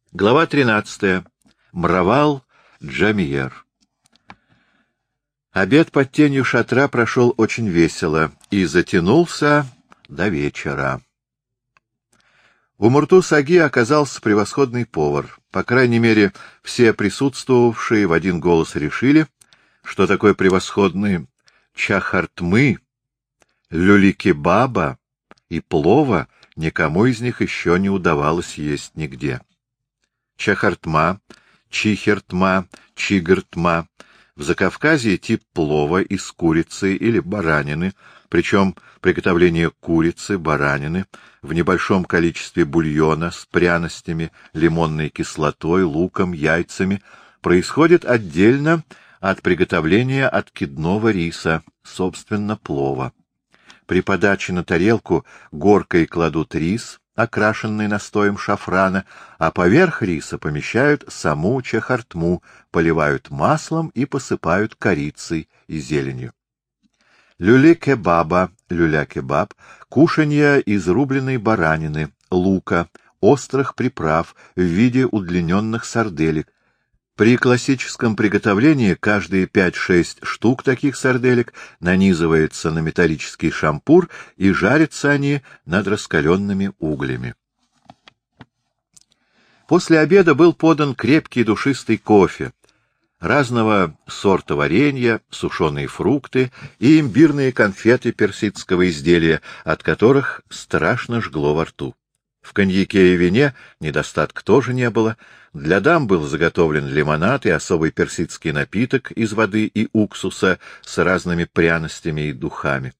Глава 13. Мравал Джамиер. Обед под тенью шатра прошел очень весело и затянулся до вечера. У Муртус-аги оказался превосходный повар. По крайней мере, все присутствовавшие в один голос решили, что такой превосходный чахартмы, люли-кебаба и плова никому из них еще не удавалось есть нигде. Чахартма, чихертма, чигертма — в Закавказье тип плова из курицы или баранины, причем приготовление курицы, баранины в небольшом количестве бульона с пряностями, лимонной кислотой, луком, яйцами происходит отдельно от приготовления откидного риса, собственно, плова. При подаче на тарелку горкой кладут рис, окрашенный настоем шафрана, а поверх риса помещают саму чахартму, поливают маслом и посыпают корицей и зеленью. Люли-кебаба, люля-кебаб — кушанье из рубленой баранины, лука, острых приправ в виде удлиненных сарделек. При классическом приготовлении каждые 5-6 штук таких сарделек нанизывается на металлический шампур, и жарятся они над раскаленными углями. После обеда был подан крепкий душистый кофе, разного сорта варенья, сушеные фрукты и имбирные конфеты персидского изделия, от которых страшно жгло во рту. В коньяке и вине недостатка тоже не было. Для дам был заготовлен лимонад и особый персидский напиток из воды и уксуса с разными пряностями и духами.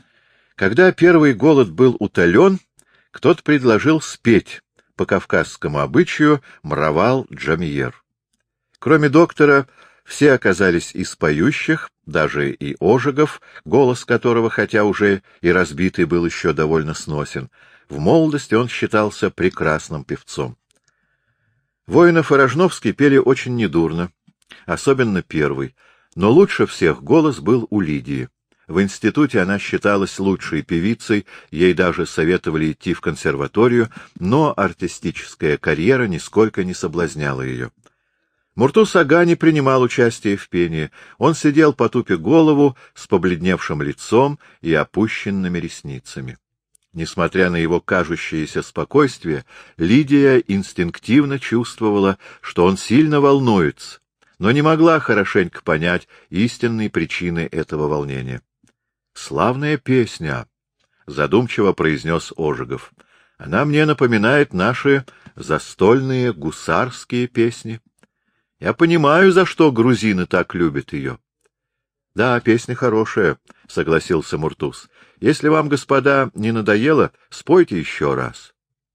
Когда первый голод был утолен, кто-то предложил спеть по кавказскому обычаю мравал Джамиер. Кроме доктора, все оказались из поющих, даже и Ожегов, голос которого, хотя уже и разбитый, был еще довольно сносен. В молодости он считался прекрасным певцом. Воинов и Рожновский пели очень недурно, особенно первый, но лучше всех голос был у Лидии. В институте она считалась лучшей певицей, ей даже советовали идти в консерваторию, но артистическая карьера нисколько не соблазняла ее. Муртус-ага не принимал участия в пении, он сидел, потупив голову, с побледневшим лицом и опущенными ресницами. Несмотря на его кажущееся спокойствие, Лидия инстинктивно чувствовала, что он сильно волнуется, но не могла хорошенько понять истинной причины этого волнения. — Славная песня, — задумчиво произнес Ожегов. — Она мне напоминает наши застольные гусарские песни. Я понимаю, за что грузины так любят ее. — Да, песня хорошая, — согласился Муртуз. — Если вам, господа, не надоело, спойте еще раз.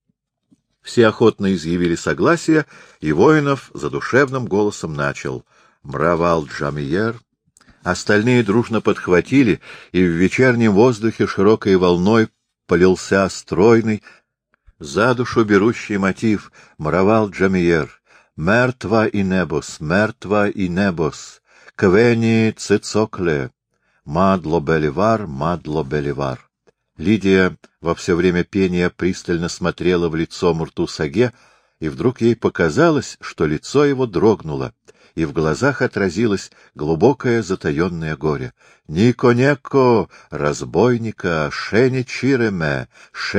Все охотно изъявили согласие, и Воинов задушевным голосом начал «Мравал Джамиер». Остальные дружно подхватили, и в вечернем воздухе широкой волной полился стройный, за душу берущий мотив «Мравал Джамиер». «Мертва и небос, мертва и небос, квени цицокле». «Мадло Беливар, Мадло Беливар». Лидия во все время пения пристально смотрела в лицо Муртус-аге, и вдруг ей показалось, что лицо его дрогнуло, и в глазах отразилось глубокое затаенное горе. «Нико-неко, разбойника, шени-чиреме,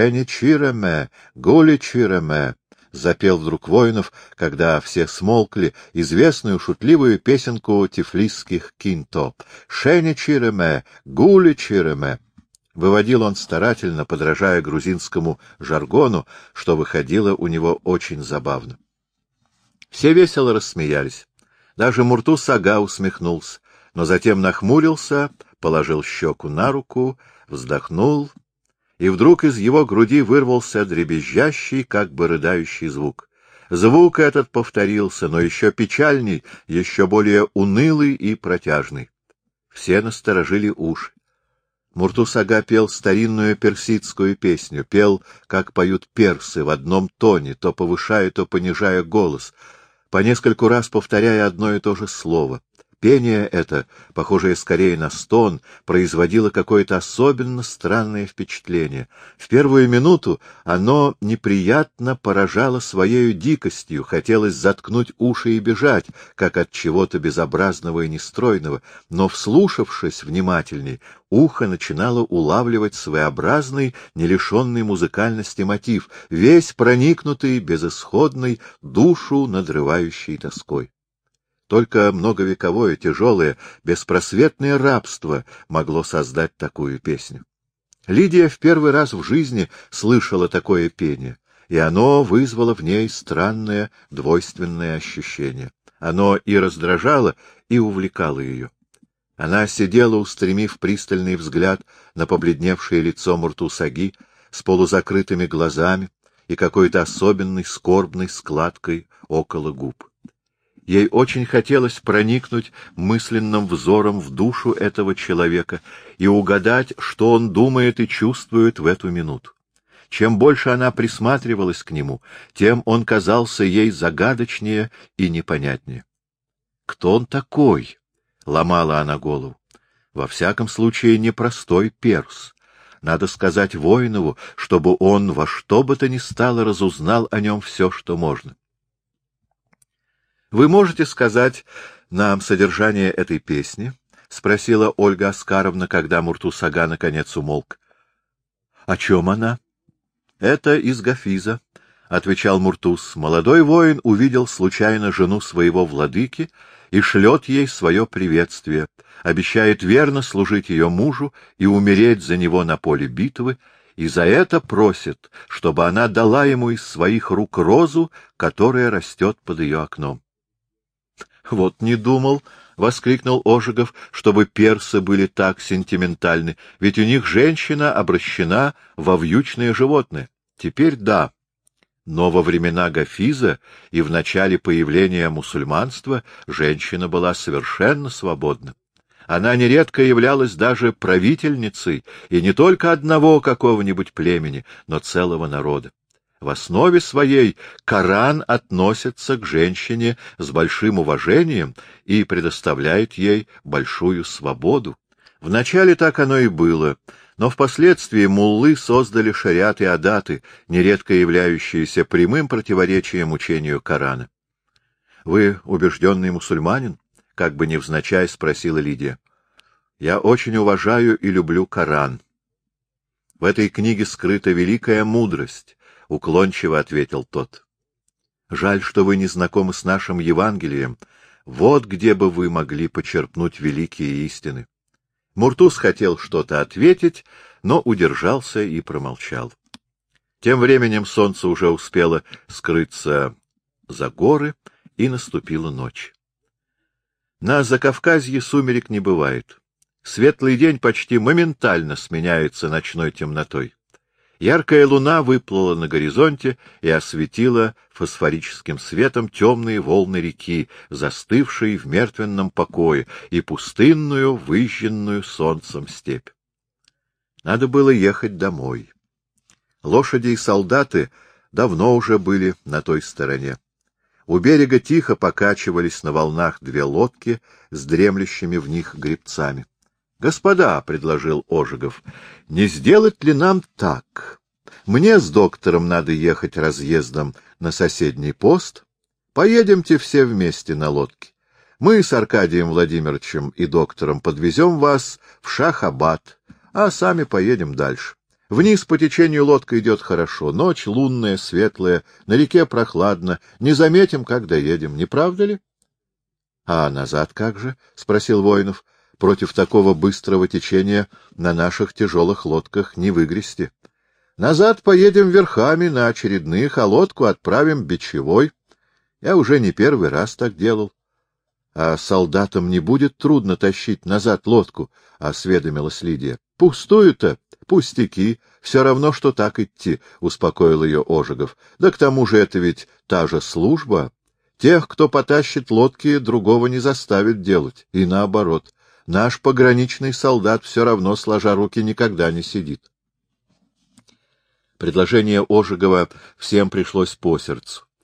гули-чиреме», — запел вдруг Воинов, когда все смолкли, известную шутливую песенку тифлисских кинто. «Шени-чиреме, гули-чиреме». Выводил он старательно, подражая грузинскому жаргону, что выходило у него очень забавно. Все весело рассмеялись. Даже Муртус-ага усмехнулся, но затем нахмурился, положил щеку на руку, вздохнул, и вдруг из его груди вырвался дребезжащий, как бы рыдающий звук. Звук этот повторился, но еще печальней, еще более унылый и протяжный. Все насторожили уши. Муртус-ага пел старинную персидскую песню, пел, как поют персы, в одном тоне, то повышая, то понижая голос, по нескольку раз повторяя одно и то же слово. Пение это, похожее скорее на стон, производило какое-то особенно странное впечатление. В первую минуту оно неприятно поражало своею дикостью, хотелось заткнуть уши и бежать, как от чего-то безобразного и нестройного, но, вслушавшись внимательней, ухо начинало улавливать своеобразный, не лишенный музыкальности мотив, весь проникнутый безысходной, душу надрывающей тоской. Только многовековое, тяжелое, беспросветное рабство могло создать такую песню. Лидия в первый раз в жизни слышала такое пение, и оно вызвало в ней странное, двойственное ощущение. Оно и раздражало, и увлекало ее. Она сидела, устремив пристальный взгляд на побледневшее лицо Муртус-аги с полузакрытыми глазами и какой-то особенной скорбной складкой около губ. Ей очень хотелось проникнуть мысленным взором в душу этого человека и угадать, что он думает и чувствует в эту минуту. Чем больше она присматривалась к нему, тем он казался ей загадочнее и непонятнее. Кто он такой? — ломала она голову. Во всяком случае, непростой перс. Надо сказать Воинову, чтобы он во что бы то ни стало разузнал о нем все, что можно. — Вы можете сказать нам содержание этой песни? — спросила Ольга Оскаровна, когда Муртус-ага наконец умолк. — О чем она? — Это из Гафиза, — отвечал Муртус. Молодой воин увидел случайно жену своего владыки и шлет ей свое приветствие, обещает верно служить ее мужу и умереть за него на поле битвы, и за это просит, чтобы она дала ему из своих рук розу, которая растет под ее окном. — Вот не думал, — воскликнул Ожегов, — чтобы персы были так сентиментальны, ведь у них женщина обращена во вьючное животное. Теперь да, но во времена Гафиза и в начале появления мусульманства женщина была совершенно свободна. Она нередко являлась даже правительницей, и не только одного какого-нибудь племени, но целого народа. В основе своей Коран относится к женщине с большим уважением и предоставляет ей большую свободу. Вначале так оно и было, но впоследствии муллы создали шариат и адаты, нередко являющиеся прямым противоречием учению Корана. — Вы убежденный мусульманин? — как бы невзначай спросила Лидия. — Я очень уважаю и люблю Коран. В этой книге скрыта великая мудрость, — уклончиво ответил тот. — Жаль, что вы не знакомы с нашим Евангелием. Вот где бы вы могли почерпнуть великие истины. Муртус хотел что-то ответить, но удержался и промолчал. Тем временем солнце уже успело скрыться за горы, и наступила ночь. На Закавказье сумерек не бывает. Светлый день почти моментально сменяется ночной темнотой. Яркая луна выплыла на горизонте и осветила фосфорическим светом темные волны реки, застывшие в мертвенном покое, и пустынную, выжженную солнцем степь. Надо было ехать домой. Лошади и солдаты давно уже были на той стороне. У берега тихо покачивались на волнах две лодки с дремлющими в них гребцами. — Господа, — предложил Ожегов, — не сделать ли нам так? Мне с доктором надо ехать разъездом на соседний пост. Поедемте все вместе на лодке. Мы с Аркадием Владимировичем и доктором подвезем вас в Шах-Абад, а сами поедем дальше. Вниз по течению лодка идет хорошо, ночь лунная, светлая, на реке прохладно, не заметим, как доедем, не правда ли? — А назад как же? — спросил Воинов. — Против такого быстрого течения на наших тяжелых лодках не выгрести. Назад поедем верхами на очередных, а лодку отправим бичевой. Я уже не первый раз так делал. — А солдатам не будет трудно тащить назад лодку? — осведомилась Лидия. — Пустую-то, пустяки, все равно, что так идти, — успокоил ее Ожегов. — Да к тому же это ведь та же служба. Тех, кто потащит лодки, другого не заставит делать, и наоборот. Наш пограничный солдат все равно, сложа руки, никогда не сидит. Предложение Ожегова всем пришлось по сердцу.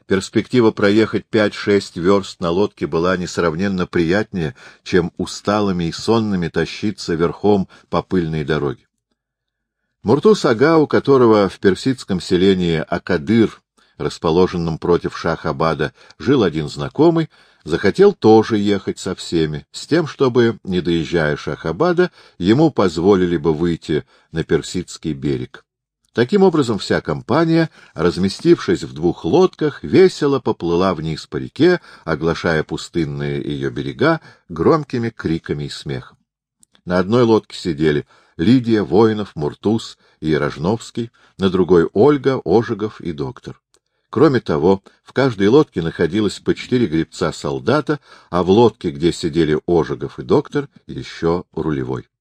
Перспектива проехать 5-6 верст на лодке была несравненно приятнее, чем усталыми и сонными тащиться верхом по пыльной дороге. Муртуз-ага, у которого в персидском селении Акадыр, расположенном против Шах-Абада, жил один знакомый, захотел тоже ехать со всеми, с тем, чтобы, не доезжая Шах-Абада, ему позволили бы выйти на персидский берег. Таким образом, вся компания, разместившись в 2 лодках, весело поплыла вниз по реке, оглашая пустынные ее берега громкими криками и смехом. На одной лодке сидели Лидия, Воинов, Муртуз и Рожновский, на другой — Ольга, Ожегов и доктор. Кроме того, в каждой лодке находилось по 4 гребца-солдата, а в лодке, где сидели Ожегов и доктор, еще рулевой.